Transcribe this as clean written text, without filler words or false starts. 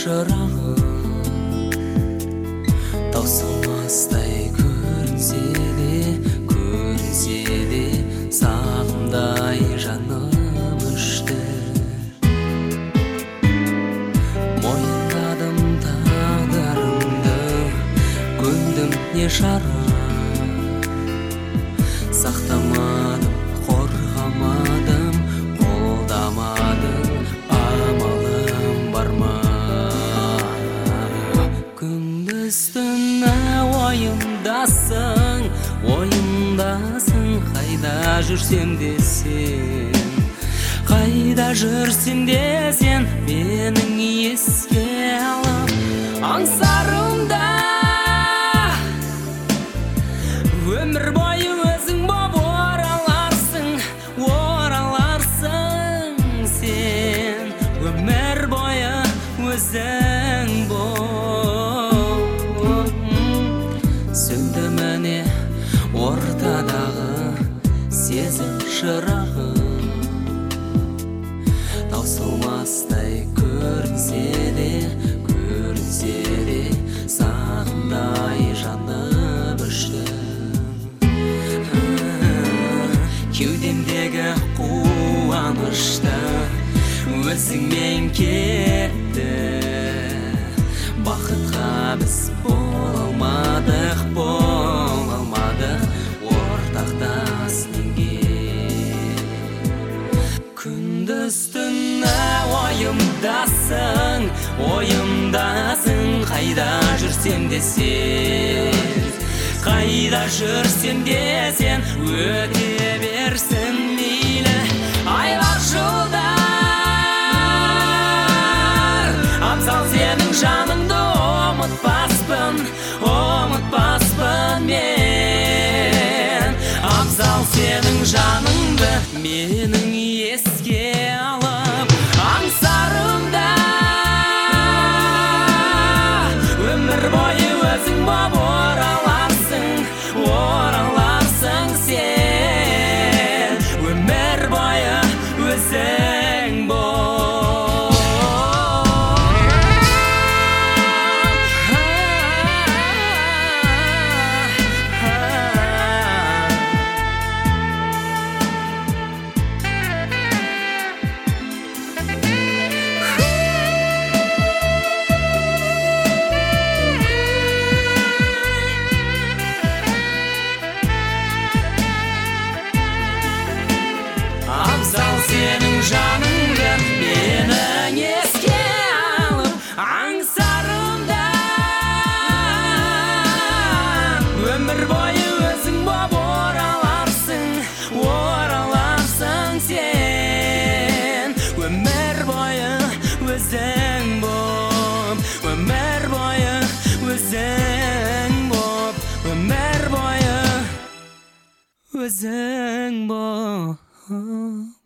шырағым, таусылмастай көрінсе де сағымдай жаным өшті. Мойындадым тағдырымды, көндім не шара, сақтамадым, қорғамадым, қолдамадым, амалым бар ма? Күндіз-түні ойымдасың, қайда жүрсем де сен, менің еске алып аңсарымда, өмір бойы өзің боп ораларсың сен, өмір бойы өзің боп. Сөнді міне ортадағы сезім шырағы, таусылмастай көрінсе де сағымдай жанып өштім. Кеудемдегі қуанышты өзіңмен кетті, бақытқа біз бола алмадық, ортақтас неге? Күндіз-түні ойымдасың, қайда жүрсем де сен, өте берсін мейлі айлар жылдар. Абзал сенің жаныңды ұмытпаспын мен, абзал сенің жаныңды менің еске алып аңсарымда, өмір бойы өзің боп ораларсың сен, өмір бойы өзің боп. Абзал сенің жаныңды менің еске алып аңсарымда, өмір бойы өзің боп ораларсың сен, өмір бойы өзің боп, өмір бойы өзің боп, өмір бойы өзің боп.